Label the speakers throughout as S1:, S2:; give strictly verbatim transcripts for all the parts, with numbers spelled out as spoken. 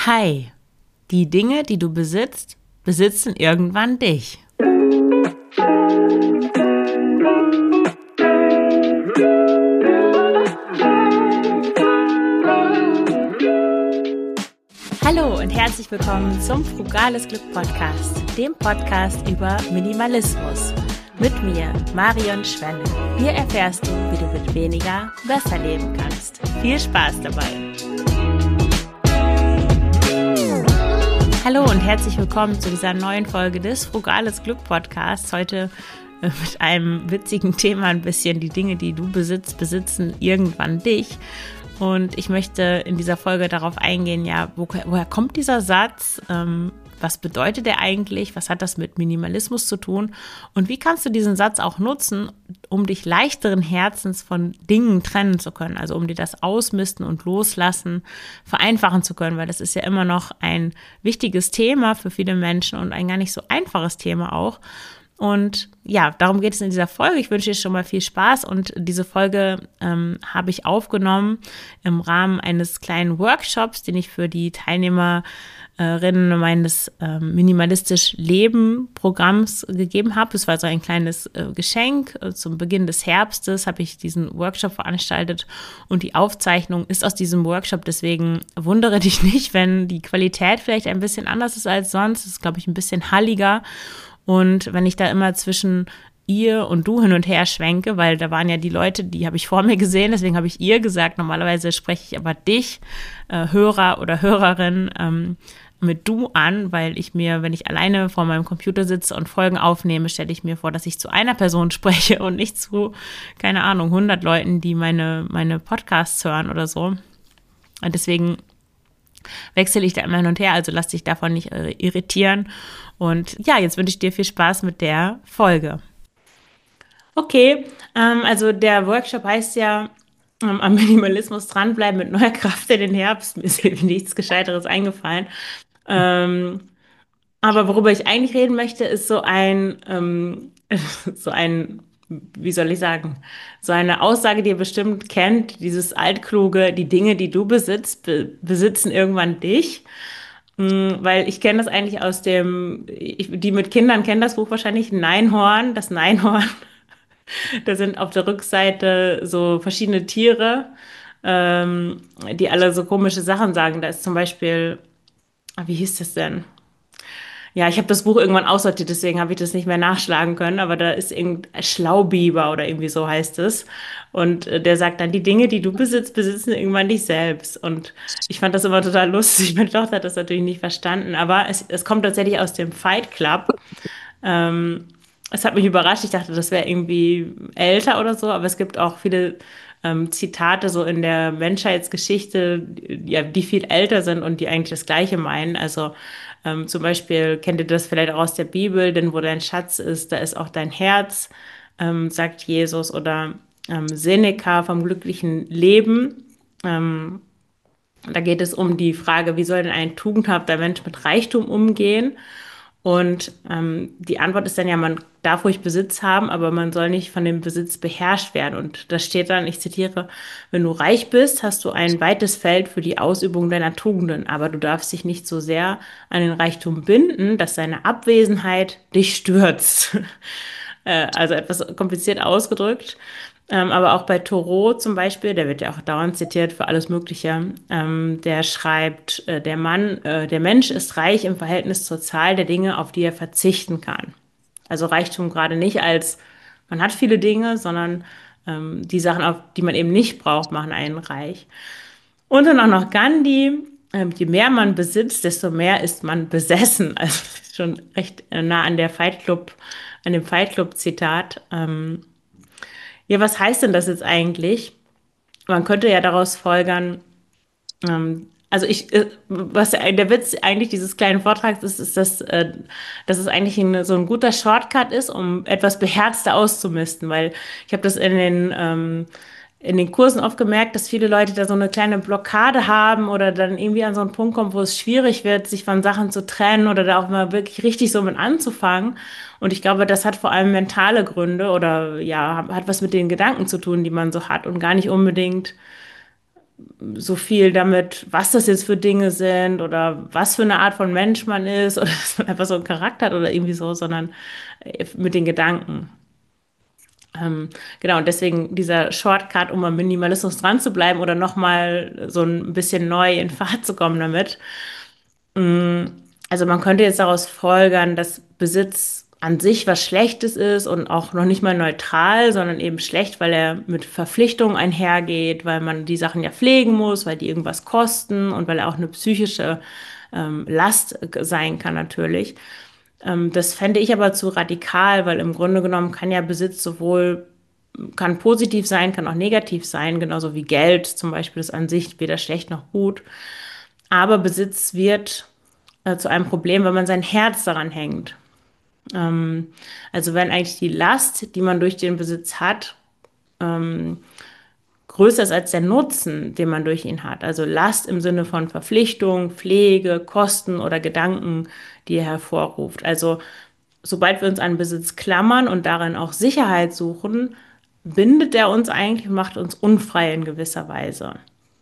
S1: Hi, die Dinge, die du besitzt, besitzen irgendwann dich. Hallo und herzlich willkommen zum Frugales Glück Podcast, dem Podcast über Minimalismus. Mit mir, Marion Schwelle. Hier erfährst du, wie du mit weniger besser leben kannst. Viel Spaß dabei! Hallo und herzlich willkommen zu dieser neuen Folge des Frugales Glück Podcasts. Heute äh, mit einem witzigen Thema ein bisschen. Die Dinge, die du besitzt, besitzen irgendwann dich. Und ich möchte in dieser Folge darauf eingehen, ja, wo, woher kommt dieser Satz? Ähm, was bedeutet der eigentlich? Was hat das mit Minimalismus zu tun? Und wie kannst du diesen Satz auch nutzen, um dich leichteren Herzens von Dingen trennen zu können? Also um dir das Ausmisten und Loslassen vereinfachen zu können, weil das ist ja immer noch ein wichtiges Thema für viele Menschen und ein gar nicht so einfaches Thema auch. Und ja, darum geht es in dieser Folge. Ich wünsche dir schon mal viel Spaß und diese Folge ähm, habe ich aufgenommen im Rahmen eines kleinen Workshops, den ich für die Teilnehmerinnen meines ähm, Minimalistisch Leben Programms gegeben habe. Es war so ein kleines äh, Geschenk. Zum Beginn des Herbstes habe ich diesen Workshop veranstaltet und die Aufzeichnung ist aus diesem Workshop. Deswegen wundere dich nicht, wenn die Qualität vielleicht ein bisschen anders ist als sonst. Es ist, glaube ich, ein bisschen halliger. Und wenn ich da immer zwischen ihr und du hin und her schwenke, weil da waren ja die Leute, die habe ich vor mir gesehen, deswegen habe ich ihr gesagt, normalerweise spreche ich aber dich, äh, Hörer oder Hörerin, ähm, mit du an, weil ich mir, wenn ich alleine vor meinem Computer sitze und Folgen aufnehme, stelle ich mir vor, dass ich zu einer Person spreche und nicht zu, keine Ahnung, hundert Leuten, die meine, meine Podcasts hören oder so. Und deswegen wechsle ich da immer hin und her, also lass dich davon nicht irritieren. Und ja, jetzt wünsche ich dir viel Spaß mit der Folge. Okay, ähm, also der Workshop heißt ja ähm, am Minimalismus dranbleiben mit neuer Kraft in den Herbst. Mir ist eben nichts Gescheiteres eingefallen. Ähm, aber worüber ich eigentlich reden möchte, ist so ein, ähm, so ein, wie soll ich sagen, so eine Aussage, die ihr bestimmt kennt, dieses altkluge, die Dinge, die du besitzt, be besitzen irgendwann dich. Weil ich kenne das eigentlich aus dem, ich, die mit Kindern kennen das Buch wahrscheinlich, Neinhorn, das Neinhorn. Da sind auf der Rückseite so verschiedene Tiere, ähm, die alle so komische Sachen sagen. Da ist zum Beispiel, wie hieß das denn? Ja, ich habe das Buch irgendwann aussortiert, deswegen habe ich das nicht mehr nachschlagen können, aber da ist irgendein Schlaubiber oder irgendwie so heißt es. Und äh, der sagt dann, die Dinge, die du besitzt, besitzen irgendwann dich selbst. Und ich fand das immer total lustig. Meine Tochter hat das natürlich nicht verstanden, aber es, es kommt tatsächlich aus dem Fight Club. Ähm, es hat mich überrascht. Ich dachte, das wäre irgendwie älter oder so, aber es gibt auch viele ähm, Zitate so in der Menschheitsgeschichte, ja, die viel älter sind und die eigentlich das Gleiche meinen. Also ähm, zum Beispiel kennt ihr das vielleicht auch aus der Bibel, denn wo dein Schatz ist, da ist auch dein Herz, ähm, sagt Jesus. Oder ähm, Seneca vom glücklichen Leben. Ähm, da geht es um die Frage, wie soll denn ein tugendhafter Mensch mit Reichtum umgehen? Und ähm, die Antwort ist dann ja, man darf ruhig Besitz haben, aber man soll nicht von dem Besitz beherrscht werden. Und da steht dann, ich zitiere, wenn du reich bist, hast du ein weites Feld für die Ausübung deiner Tugenden, aber du darfst dich nicht so sehr an den Reichtum binden, dass seine Abwesenheit dich stürzt. äh, also etwas kompliziert ausgedrückt. Ähm, aber auch bei Thoreau zum Beispiel, der wird ja auch dauernd zitiert für alles Mögliche, ähm, der schreibt, äh, der Mann, äh, der Mensch ist reich im Verhältnis zur Zahl der Dinge, auf die er verzichten kann. Also Reichtum gerade nicht als, man hat viele Dinge, sondern ähm, die Sachen, auf die man eben nicht braucht, machen einen reich. Und dann auch noch Gandhi, ähm, je mehr man besitzt, desto mehr ist man besessen. Also schon recht äh, nah an der Fight Club, an dem Fight Club Zitat. Ähm, Ja, was heißt denn das jetzt eigentlich? Man könnte ja daraus folgern, ähm, also ich, äh, was der der Witz eigentlich dieses kleinen Vortrags ist, ist, dass, äh, dass es eigentlich ein, so ein guter Shortcut ist, um etwas beherzter auszumisten, weil ich habe das in den, ähm, in den Kursen oft gemerkt, dass viele Leute da so eine kleine Blockade haben oder dann irgendwie an so einen Punkt kommen, wo es schwierig wird, sich von Sachen zu trennen oder da auch mal wirklich richtig so mit anzufangen. Und ich glaube, das hat vor allem mentale Gründe oder ja, hat was mit den Gedanken zu tun, die man so hat und gar nicht unbedingt so viel damit, was das jetzt für Dinge sind oder was für eine Art von Mensch man ist oder dass man einfach so einen Charakter hat oder irgendwie so, sondern äh, mit den Gedanken. Ähm, genau, und deswegen dieser Shortcut, um am Minimalismus dran zu bleiben oder nochmal so ein bisschen neu in Fahrt zu kommen damit. Mm, Also man könnte jetzt daraus folgern, dass Besitz an sich was Schlechtes ist und auch noch nicht mal neutral, sondern eben schlecht, weil er mit Verpflichtungen einhergeht, weil man die Sachen ja pflegen muss, weil die irgendwas kosten und weil er auch eine psychische ähm, Last sein kann natürlich. Ähm, das fände ich aber zu radikal, weil im Grunde genommen kann ja Besitz sowohl kann positiv sein, kann auch negativ sein, genauso wie Geld zum Beispiel ist an sich weder schlecht noch gut. Aber Besitz wird äh, zu einem Problem, wenn man sein Herz daran hängt. Ähm, also wenn eigentlich die Last, die man durch den Besitz hat, ähm, größer ist als der Nutzen, den man durch ihn hat. Also Last im Sinne von Verpflichtung, Pflege, Kosten oder Gedanken, die er hervorruft. Also sobald wir uns an Besitz klammern und darin auch Sicherheit suchen, bindet er uns eigentlich und macht uns unfrei in gewisser Weise.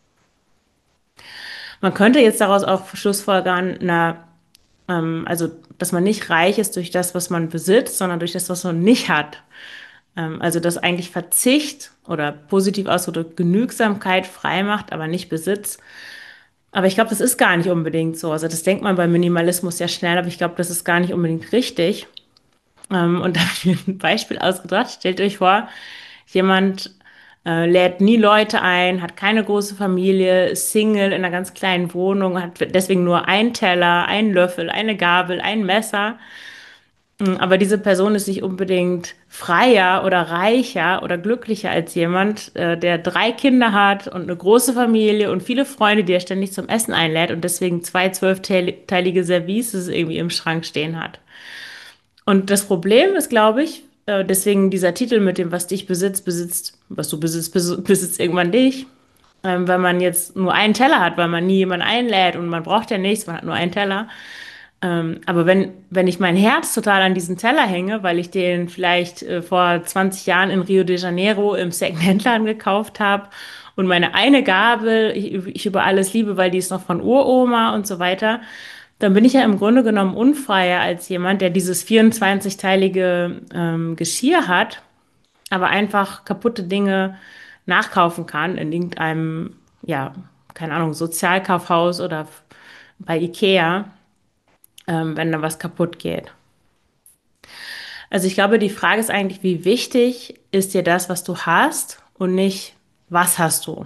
S1: Man könnte jetzt daraus auch schlussfolgern, na, ähm, also, dass man nicht reich ist durch das, was man besitzt, sondern durch das, was man nicht hat. Ähm, also, dass eigentlich Verzicht oder positiv ausgedrückt Genügsamkeit frei macht, aber nicht Besitz. Aber ich glaube, das ist gar nicht unbedingt so. Also, das denkt man beim Minimalismus ja schnell, aber ich glaube, das ist gar nicht unbedingt richtig. Ähm, und da habe ich mir ein Beispiel ausgedacht. Stellt euch vor, jemand äh, lädt nie Leute ein, hat keine große Familie, ist Single in einer ganz kleinen Wohnung, hat deswegen nur einen Teller, einen Löffel, eine Gabel, ein Messer. Mm, Aber diese Person ist nicht unbedingt freier oder reicher oder glücklicher als jemand, äh, der drei Kinder hat und eine große Familie und viele Freunde, die er ständig zum Essen einlädt und deswegen zwei zwölfteilige Services irgendwie im Schrank stehen hat. Und das Problem ist, glaube ich, äh, deswegen dieser Titel mit dem, was dich besitzt, besitzt, was du besitzt, bes- besitzt irgendwann dich. Ähm, wenn man jetzt nur einen Teller hat, weil man nie jemanden einlädt und man braucht ja nichts, man hat nur einen Teller. Ähm, aber wenn, wenn ich mein Herz total an diesen Teller hänge, weil ich den vielleicht äh, vor zwanzig Jahren in Rio de Janeiro im Secondhand-Laden gekauft habe und meine eine Gabel ich, ich über alles liebe, weil die ist noch von Uroma und so weiter, dann bin ich ja im Grunde genommen unfreier als jemand, der dieses vierundzwanzig-teilige ähm, Geschirr hat, aber einfach kaputte Dinge nachkaufen kann in irgendeinem, ja, keine Ahnung, Sozialkaufhaus oder bei Ikea, ähm, wenn da was kaputt geht. Also ich glaube, die Frage ist eigentlich, wie wichtig ist dir das, was du hast und nicht, was hast du?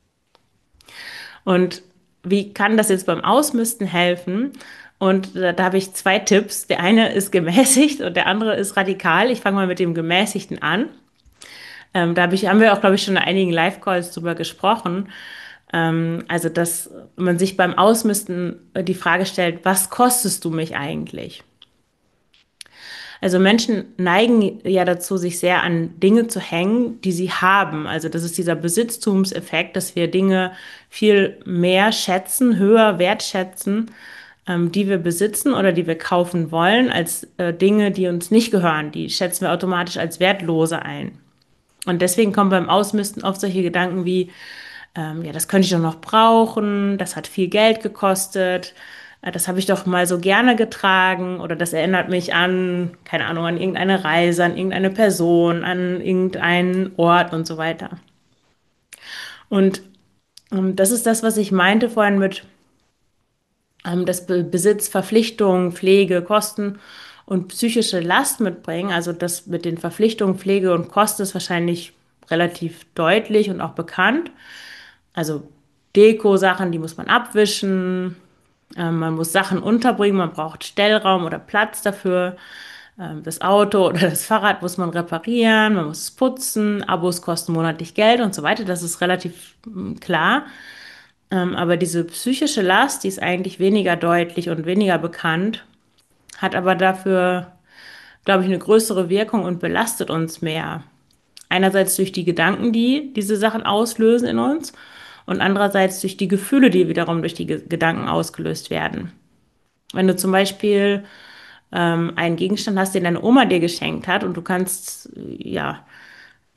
S1: Und wie kann das jetzt beim Ausmisten helfen? Und da, da habe ich zwei Tipps. Der eine ist gemäßigt und der andere ist radikal. Ich fange mal mit dem Gemäßigten an. Ähm, da hab ich, haben wir auch, glaube ich, schon in einigen Live-Calls drüber gesprochen. Ähm, also, dass man sich beim Ausmisten die Frage stellt, was kostest du mich eigentlich? Also Menschen neigen ja dazu, sich sehr an Dinge zu hängen, die sie haben. Also das ist dieser Besitztumseffekt, dass wir Dinge viel mehr schätzen, höher wertschätzen, ähm, die wir besitzen oder die wir kaufen wollen, als äh, Dinge, die uns nicht gehören. Die schätzen wir automatisch als wertlose ein. Und deswegen kommen beim Ausmisten oft solche Gedanken wie, ähm, ja, das könnte ich doch noch brauchen, das hat viel Geld gekostet, äh, das habe ich doch mal so gerne getragen oder das erinnert mich an, keine Ahnung, an irgendeine Reise, an irgendeine Person, an irgendeinen Ort und so weiter. Und ähm, das ist das, was ich meinte vorhin mit, ähm, dass Be Besitz, Verpflichtungen, Pflege, Kosten und psychische Last mitbringen. Also das mit den Verpflichtungen, Pflege und Kosten ist wahrscheinlich relativ deutlich und auch bekannt. Also Deko-Sachen, die muss man abwischen. Ähm, man muss Sachen unterbringen, man braucht Stellraum oder Platz dafür. Ähm, das Auto oder das Fahrrad muss man reparieren, man muss es putzen, Abos kosten monatlich Geld und so weiter. Das ist relativ mm, klar. Ähm, aber diese psychische Last, die ist eigentlich weniger deutlich und weniger bekannt, hat aber dafür, glaube ich, eine größere Wirkung und belastet uns mehr. Einerseits durch die Gedanken, die diese Sachen auslösen in uns und andererseits durch die Gefühle, die wiederum durch die Ge Gedanken ausgelöst werden. Wenn du zum Beispiel ähm, einen Gegenstand hast, den deine Oma dir geschenkt hat und du kannst, ja,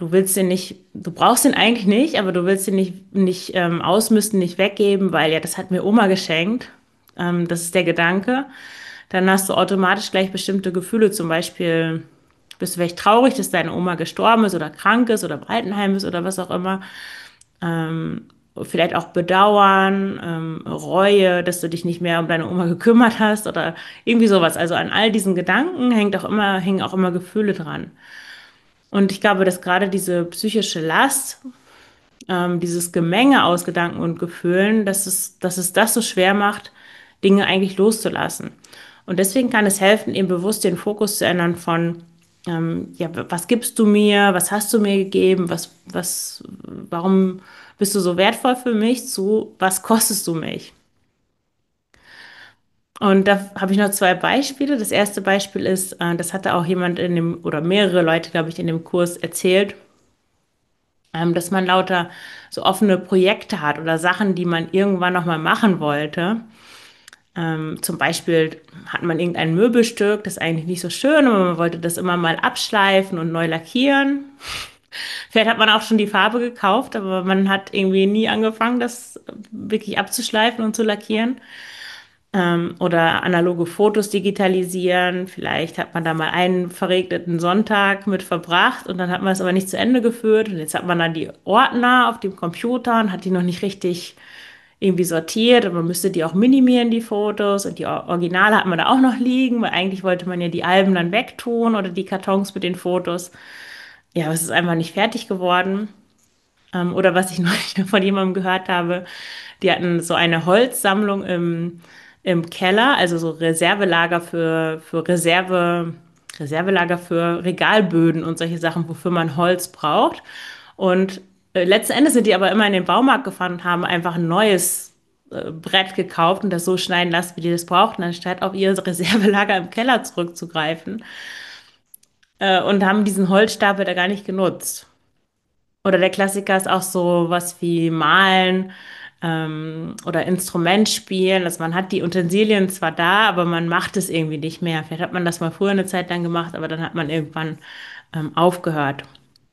S1: du willst den nicht, du brauchst den eigentlich nicht, aber du willst den nicht, nicht ähm, ausmisten, nicht weggeben, weil ja, das hat mir Oma geschenkt. Ähm, das ist der Gedanke. Dann hast du automatisch gleich bestimmte Gefühle, zum Beispiel bist du vielleicht traurig, dass deine Oma gestorben ist oder krank ist oder im Altenheim ist oder was auch immer. Ähm, Vielleicht auch Bedauern, ähm, Reue, dass du dich nicht mehr um deine Oma gekümmert hast oder irgendwie sowas. Also an all diesen Gedanken hängt auch immer, hängen auch immer Gefühle dran. Und ich glaube, dass gerade diese psychische Last, ähm, dieses Gemenge aus Gedanken und Gefühlen, dass es, dass es das so schwer macht, Dinge eigentlich loszulassen. Und deswegen kann es helfen, eben bewusst den Fokus zu ändern von, ähm, ja, was gibst du mir, was hast du mir gegeben, was, was, warum bist du so wertvoll für mich, zu, was kostest du mich? Und da habe ich noch zwei Beispiele. Das erste Beispiel ist, äh, das hatte auch jemand in dem, oder mehrere Leute, glaube ich, in dem Kurs erzählt, ähm, dass man lauter so offene Projekte hat oder Sachen, die man irgendwann noch mal machen wollte. Ähm, zum Beispiel hat man irgendein Möbelstück, das ist eigentlich nicht so schön, aber man wollte das immer mal abschleifen und neu lackieren. Vielleicht hat man auch schon die Farbe gekauft, aber man hat irgendwie nie angefangen, das wirklich abzuschleifen und zu lackieren. Ähm, oder analoge Fotos digitalisieren. Vielleicht hat man da mal einen verregneten Sonntag mit verbracht und dann hat man es aber nicht zu Ende geführt. Und jetzt hat man dann die Ordner auf dem Computer und hat die noch nicht richtig irgendwie sortiert. Und man müsste die auch minimieren, die Fotos. Und die Originale hat man da auch noch liegen, weil eigentlich wollte man ja die Alben dann wegtun oder die Kartons mit den Fotos. Ja, aber es ist einfach nicht fertig geworden. Ähm, oder was ich neulich von jemandem gehört habe, die hatten so eine Holzsammlung im, im Keller, also so Reservelager für, für Reserve, Reservelager für Regalböden und solche Sachen, wofür man Holz braucht. Und äh, letzten Endes sind die aber immer in den Baumarkt gefahren und haben einfach ein neues äh, Brett gekauft und das so schneiden lassen, wie die das brauchten, anstatt auf ihr Reservelager im Keller zurückzugreifen. Äh, und haben diesen Holzstapel da gar nicht genutzt. Oder der Klassiker ist auch so was wie Malen ähm, oder Instrument spielen. Also man hat die Utensilien zwar da, aber man macht es irgendwie nicht mehr. Vielleicht hat man das mal früher eine Zeit lang gemacht, aber dann hat man irgendwann ähm, aufgehört.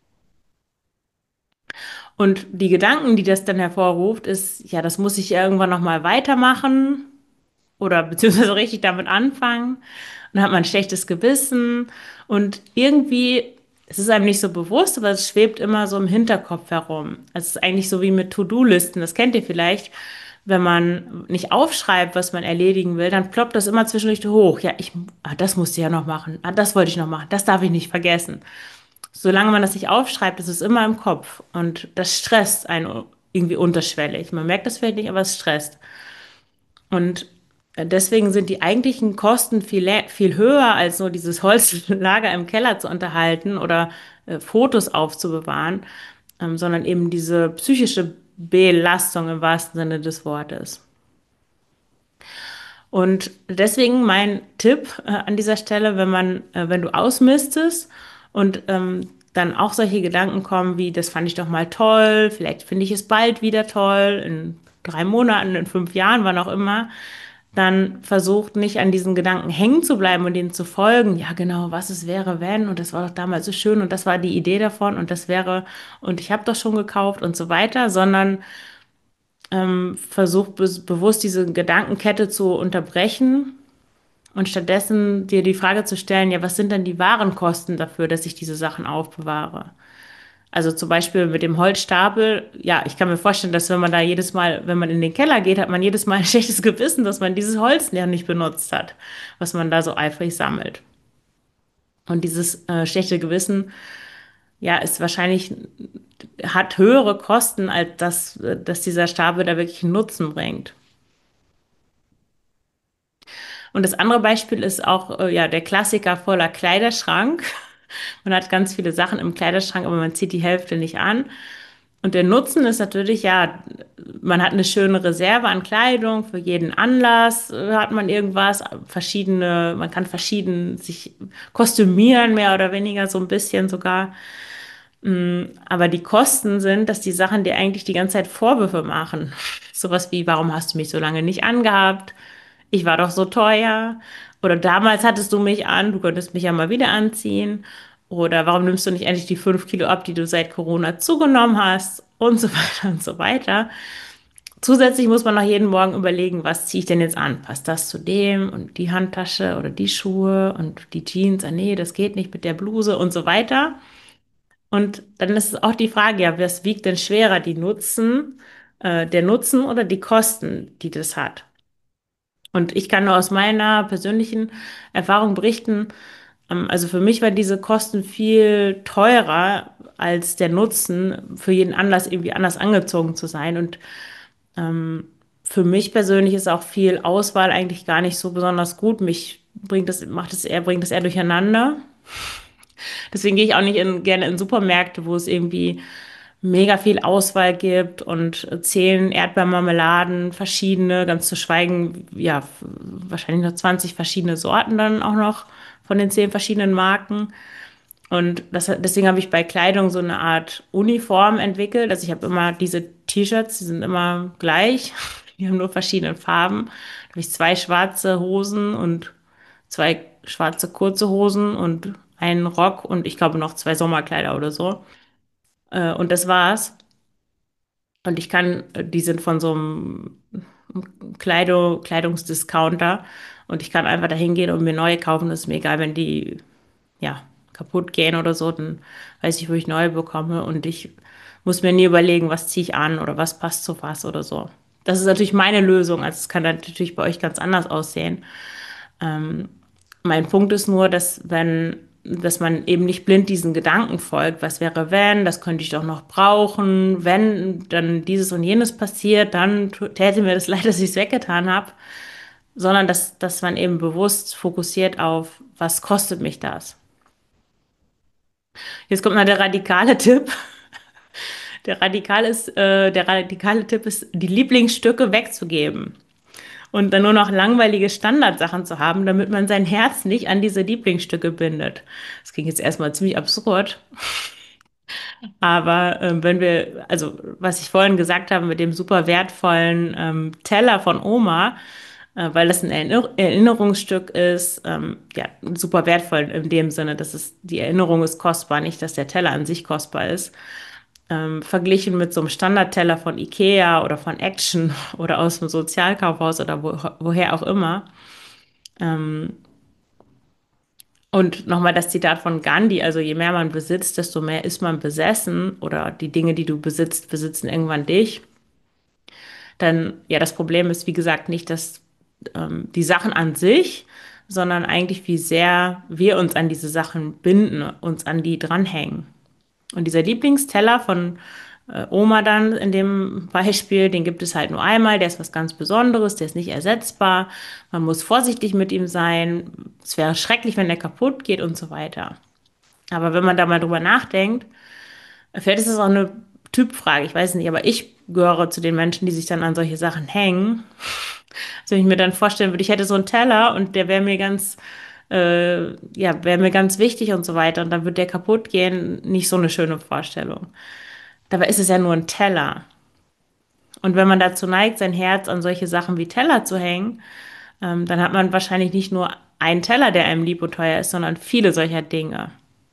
S1: Und die Gedanken, die das dann hervorruft, ist, ja, das muss ich irgendwann noch mal weitermachen oder beziehungsweise richtig damit anfangen. Und dann hat man ein schlechtes Gewissen und irgendwie, es ist einem nicht so bewusst, aber es schwebt immer so im Hinterkopf herum. Also es ist eigentlich so wie mit To-Do-Listen, das kennt ihr vielleicht. Wenn man nicht aufschreibt, was man erledigen will, dann ploppt das immer zwischendurch hoch. Ja, ich, ah, das musste ich ja noch machen. Ah, das wollte ich noch machen. Das darf ich nicht vergessen. Solange man das nicht aufschreibt, ist es immer im Kopf. Und das stresst einen irgendwie unterschwellig. Man merkt das vielleicht nicht, aber es stresst. Und äh, deswegen sind die eigentlichen Kosten viel, lä- viel höher, als nur dieses Holzlager im Keller zu unterhalten oder äh, Fotos aufzubewahren, ähm, sondern eben diese psychische Belastung im wahrsten Sinne des Wortes. Und deswegen mein Tipp äh, an dieser Stelle, wenn man, äh, wenn du ausmistest und ähm, dann auch solche Gedanken kommen wie, das fand ich doch mal toll, vielleicht finde ich es bald wieder toll, in drei Monaten, in fünf Jahren, wann auch immer, dann versucht nicht an diesen Gedanken hängen zu bleiben und denen zu folgen. Ja, genau, was es wäre, wenn, und das war doch damals so schön und das war die Idee davon und das wäre, und ich habe doch schon gekauft und so weiter, sondern ähm, versuch be bewusst diese Gedankenkette zu unterbrechen und stattdessen dir die Frage zu stellen, ja, was sind denn die wahren Kosten dafür, dass ich diese Sachen aufbewahre? Also zum Beispiel mit dem Holzstapel, ja, ich kann mir vorstellen, dass wenn man da jedes Mal, wenn man in den Keller geht, hat man jedes Mal ein schlechtes Gewissen, dass man dieses Holz ja nicht benutzt hat, was man da so eifrig sammelt. Und dieses äh, schlechte Gewissen, ja, ist wahrscheinlich, hat höhere Kosten, als dass, äh, dass dieser Stapel da wirklich einen Nutzen bringt. Und das andere Beispiel ist auch, äh, ja, der Klassiker voller Kleiderschrank. Man hat ganz viele Sachen im Kleiderschrank, aber man zieht die Hälfte nicht an. Und der Nutzen ist natürlich, ja, man hat eine schöne Reserve an Kleidung für jeden Anlass, äh, hat man irgendwas, verschiedene, man kann verschieden sich kostümieren, mehr oder weniger, so ein bisschen sogar. Mm, Aber die Kosten sind, dass die Sachen dir eigentlich die ganze Zeit Vorwürfe machen. Sowas wie, warum hast du mich so lange nicht angehabt? Ich war doch so teuer. Oder damals hattest du mich an, du könntest mich ja mal wieder anziehen. Oder warum nimmst du nicht endlich die fünf Kilo ab, die du seit Corona zugenommen hast? Und so weiter und so weiter. Zusätzlich muss man noch jeden Morgen überlegen, was ziehe ich denn jetzt an? Passt das zu dem und die Handtasche oder die Schuhe und die Jeans? Ah nee, das geht nicht mit der Bluse und so weiter. Und dann ist es auch die Frage, ja, was wiegt denn schwerer, die Nutzen, äh, der Nutzen oder die Kosten, die das hat? Und ich kann nur aus meiner persönlichen Erfahrung berichten, ähm, also für mich war diese Kosten viel teurer als der Nutzen, für jeden Anlass irgendwie anders angezogen zu sein. Und ähm, für mich persönlich ist auch viel Auswahl eigentlich gar nicht so besonders gut. Mich bringt das, macht es eher, bringt es eher durcheinander. Deswegen gehe ich auch nicht in, gerne in Supermärkte, wo es irgendwie mega viel Auswahl gibt und zehn Erdbeermarmeladen, verschiedene, ganz zu schweigen, ja, wahrscheinlich noch zwanzig verschiedene Sorten dann auch noch von den zehn verschiedenen Marken. Und das, deswegen habe ich bei Kleidung so eine Art Uniform entwickelt. Also ich habe immer diese T-Shirts, die sind immer gleich. Die haben nur verschiedene Farben. Da habe ich zwei schwarze Hosen und zwei schwarze kurze Hosen und einen Rock und ich glaube noch zwei Sommerkleider oder so. Äh, und das war's. Und ich kann, die sind von so einem Kleidung, Kleidungsdiscounter und ich kann einfach dahin gehen und mir neue kaufen. Das ist mir egal, wenn die ja, kaputt gehen oder so, dann weiß ich, wo ich neue bekomme und ich muss mir nie überlegen, was ziehe ich an oder was passt zu was oder so. Das ist natürlich meine Lösung, also es kann dann natürlich bei euch ganz anders aussehen. Ähm, Mein Punkt ist nur, dass wenn, dass man eben nicht blind diesen Gedanken folgt, was wäre wenn, das könnte ich doch noch brauchen, wenn dann dieses und jenes passiert, dann täte mir das leid, dass ich es weggetan habe, sondern dass, dass man eben bewusst fokussiert auf, was kostet mich das? Jetzt kommt mal der radikale Tipp. Der radikal ist, äh, der radikale Tipp ist, die Lieblingsstücke wegzugeben und dann nur noch langweilige Standardsachen zu haben, damit man sein Herz nicht an diese Lieblingsstücke bindet. Das klingt jetzt erstmal ziemlich absurd, aber äh, wenn wir, also was ich vorhin gesagt habe mit dem super wertvollen ähm, Teller von Oma, äh, weil das ein Erinner Erinnerungsstück ist, ähm, ja, super wertvoll in dem Sinne, dass es die Erinnerung ist kostbar, nicht dass der Teller an sich kostbar ist. Ähm, verglichen mit so einem Standardteller von Ikea oder von Action oder aus dem Sozialkaufhaus oder wo, woher auch immer. Ähm, und nochmal das Zitat von Gandhi, also je mehr man besitzt, desto mehr ist man besessen oder die Dinge, die du besitzt, besitzen irgendwann dich. Dann, ja, das Problem ist, wie gesagt, nicht dass ähm, die Sachen an sich, sondern eigentlich, wie sehr wir uns an diese Sachen binden, uns an die dranhängen. Und dieser Lieblingsteller von äh, Oma dann in dem Beispiel, den gibt es halt nur einmal, der ist was ganz Besonderes, der ist nicht ersetzbar. Man muss vorsichtig mit ihm sein. Es wäre schrecklich, wenn der kaputt geht und so weiter. Aber wenn man da mal drüber nachdenkt, vielleicht ist es auch eine Typfrage, ich weiß nicht, aber ich gehöre zu den Menschen, die sich dann an solche Sachen hängen. Also wenn ich mir dann vorstellen würde, ich hätte so einen Teller und der wäre mir ganz, äh, ja, wäre mir ganz wichtig und so weiter und dann würde der kaputt gehen, nicht so eine schöne Vorstellung. Dabei ist es ja nur ein Teller. Und wenn man dazu neigt, sein Herz an solche Sachen wie Teller zu hängen, ähm, dann hat man wahrscheinlich nicht nur einen Teller, der einem lieb und teuer ist, sondern viele solcher Dinge.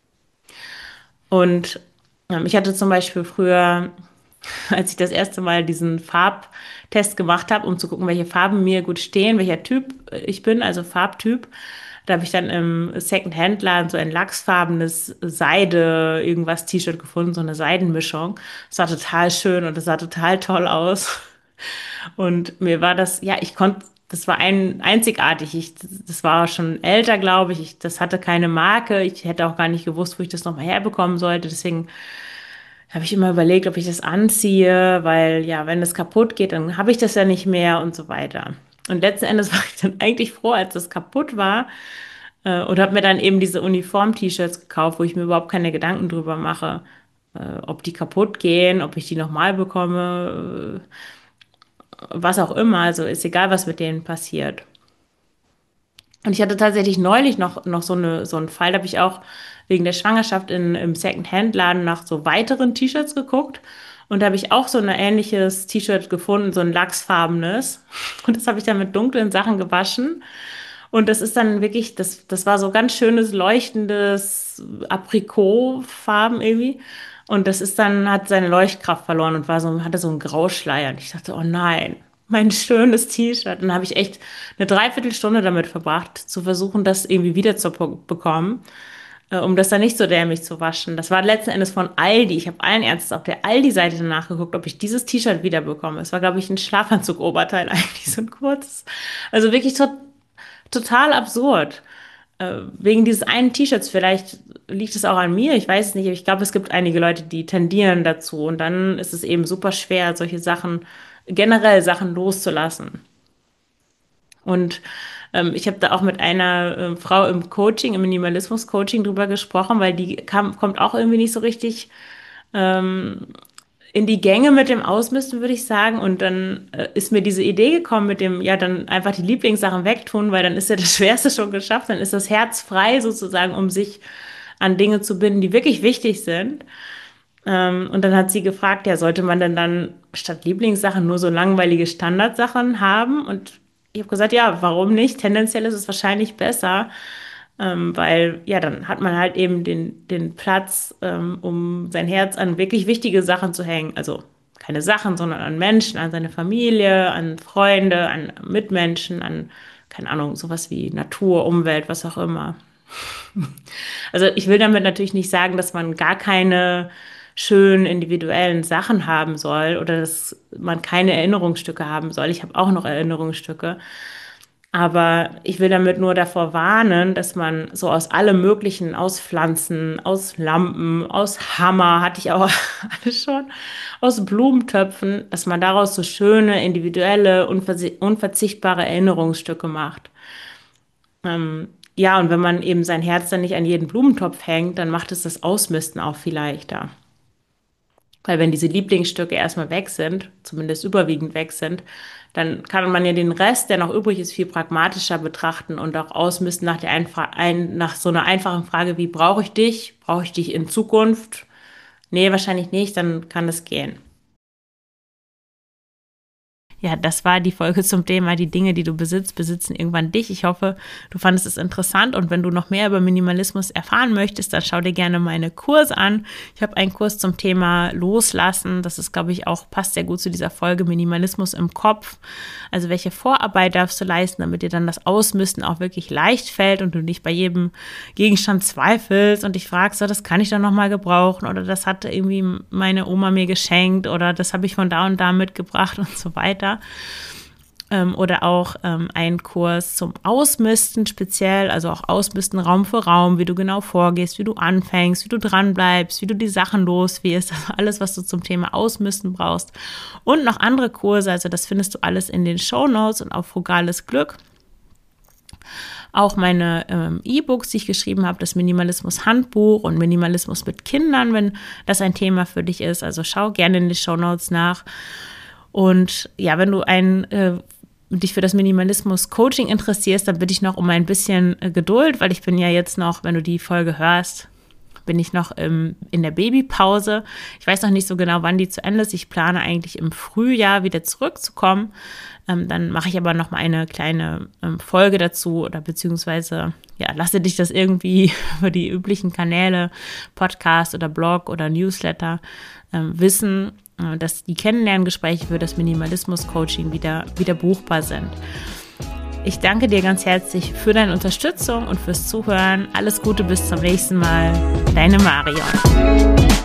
S1: Und ähm, ich hatte zum Beispiel früher, als ich das erste Mal diesen Farbtest gemacht habe, um zu gucken, welche Farben mir gut stehen, welcher Typ ich bin, also Farbtyp, da habe ich dann im Second-Hand-Laden so ein lachsfarbenes Seide, irgendwas T-Shirt gefunden, so eine Seidenmischung. Das war total schön und das sah total toll aus. Und mir war das, ja, ich konnte, das war ein, einzigartig. Ich, das war schon älter, glaube ich. ich. Das hatte keine Marke. Ich hätte auch gar nicht gewusst, wo ich das nochmal herbekommen sollte. Deswegen habe ich immer überlegt, ob ich das anziehe, weil ja, wenn das kaputt geht, dann habe ich das ja nicht mehr und so weiter. Und letzten Endes war ich dann eigentlich froh, als das kaputt war, äh, und habe mir dann eben diese Uniform-T-Shirts gekauft, wo ich mir überhaupt keine Gedanken drüber mache, äh, ob die kaputt gehen, ob ich die nochmal bekomme, äh, was auch immer. Also ist egal, was mit denen passiert. Und ich hatte tatsächlich neulich noch, noch so, eine, so einen Fall, da habe ich auch wegen der Schwangerschaft in, im Second-Hand-Laden nach so weiteren T-Shirts geguckt. Und da habe ich auch so ein ähnliches T-Shirt gefunden, so ein lachsfarbenes. Und das habe ich dann mit dunklen Sachen gewaschen. Und das ist dann wirklich, das, das war so ganz schönes, leuchtendes Aprikotfarben irgendwie. Und das ist dann, hat seine Leuchtkraft verloren und war so, hatte so einen Grauschleier. Und ich dachte, oh nein, mein schönes T-Shirt. Und dann habe ich echt eine Dreiviertelstunde damit verbracht, zu versuchen, das irgendwie wieder zu bekommen, äh, um das dann nicht so dämlich zu waschen. Das war letzten Endes von Aldi. Ich habe allen Ernstes auf der Aldi-Seite danach geguckt, ob ich dieses T-Shirt wiederbekomme. Es war, glaube ich, ein Schlafanzug-Oberteil eigentlich, so ein kurzes. Also wirklich to total absurd. Äh, wegen dieses einen T-Shirts, vielleicht liegt es auch an mir, ich weiß es nicht, aber ich glaube, es gibt einige Leute, die tendieren dazu und dann ist es eben super schwer, solche Sachen, generell Sachen loszulassen. Und ähm, ich habe da auch mit einer äh, Frau im Coaching, im Minimalismus-Coaching drüber gesprochen, weil die kam, kommt auch irgendwie nicht so richtig ähm, in die Gänge mit dem Ausmisten, würde ich sagen. Und dann äh, ist mir diese Idee gekommen mit dem, ja, dann einfach die Lieblingssachen wegtun, weil dann ist ja das Schwerste schon geschafft, dann ist das Herz frei sozusagen, um sich an Dinge zu binden, die wirklich wichtig sind. Ähm, und dann hat sie gefragt, ja, sollte man denn dann statt Lieblingssachen nur so langweilige Standardsachen haben? Und ich habe gesagt, ja, warum nicht? Tendenziell ist es wahrscheinlich besser, ähm, weil ja, dann hat man halt eben den, den Platz, ähm, um sein Herz an wirklich wichtige Sachen zu hängen. Also keine Sachen, sondern an Menschen, an seine Familie, an Freunde, an Mitmenschen, an, keine Ahnung, sowas wie Natur, Umwelt, was auch immer. Also ich will damit natürlich nicht sagen, dass man gar keine schönen individuellen Sachen haben soll oder dass man keine Erinnerungsstücke haben soll. Ich habe auch noch Erinnerungsstücke. Aber ich will damit nur davor warnen, dass man so aus allem Möglichen, aus Pflanzen, aus Lampen, aus Hammer, hatte ich auch alles schon, aus Blumentöpfen, dass man daraus so schöne, individuelle, unverzichtbare Erinnerungsstücke macht. Ähm, ja, und wenn man eben sein Herz dann nicht an jeden Blumentopf hängt, dann macht es das Ausmisten auch viel leichter. Weil wenn diese Lieblingsstücke erstmal weg sind, zumindest überwiegend weg sind, dann kann man ja den Rest, der noch übrig ist, viel pragmatischer betrachten und auch ausmisten nach, der Einfra ein, nach so einer einfachen Frage wie, brauche ich dich? Brauche ich dich in Zukunft? Nee, wahrscheinlich nicht, dann kann es gehen. Ja, das war die Folge zum Thema, die Dinge, die du besitzt, besitzen irgendwann dich. Ich hoffe, du fandest es interessant und wenn du noch mehr über Minimalismus erfahren möchtest, dann schau dir gerne meine Kurse an. Ich habe einen Kurs zum Thema Loslassen. Das ist, glaube ich, auch, passt sehr gut zu dieser Folge Minimalismus im Kopf. Also welche Vorarbeit darfst du leisten, damit dir dann das Ausmisten auch wirklich leicht fällt und du nicht bei jedem Gegenstand zweifelst und dich fragst, so, das kann ich doch noch mal gebrauchen oder das hat irgendwie meine Oma mir geschenkt oder das habe ich von da und da mitgebracht und so weiter. Ähm, oder auch ähm, ein Kurs zum Ausmisten speziell, also auch Ausmisten Raum für Raum, wie du genau vorgehst, wie du anfängst, wie du dran bleibst, wie du die Sachen loswirst, also alles, was du zum Thema Ausmisten brauchst. Und noch andere Kurse, also das findest du alles in den Shownotes und auf Frugales Glück. Auch meine ähm, E-Books, die ich geschrieben habe, das Minimalismus-Handbuch und Minimalismus mit Kindern, wenn das ein Thema für dich ist. Also schau gerne in die Shownotes nach. Und ja, wenn du ein, äh, dich für das Minimalismus-Coaching interessierst, dann bitte ich noch um ein bisschen äh, Geduld, weil ich bin ja jetzt noch, wenn du die Folge hörst, bin ich noch im, in der Babypause. Ich weiß noch nicht so genau, wann die zu Ende ist. Ich plane eigentlich im Frühjahr wieder zurückzukommen. Ähm, dann mache ich aber noch mal eine kleine ähm, Folge dazu oder beziehungsweise, ja, lasse dich das irgendwie über die üblichen Kanäle, Podcast oder Blog oder Newsletter ähm, wissen, dass die Kennenlerngespräche für das Minimalismus-Coaching wieder, wieder buchbar sind. Ich danke dir ganz herzlich für deine Unterstützung und fürs Zuhören. Alles Gute, bis zum nächsten Mal. Deine Marion.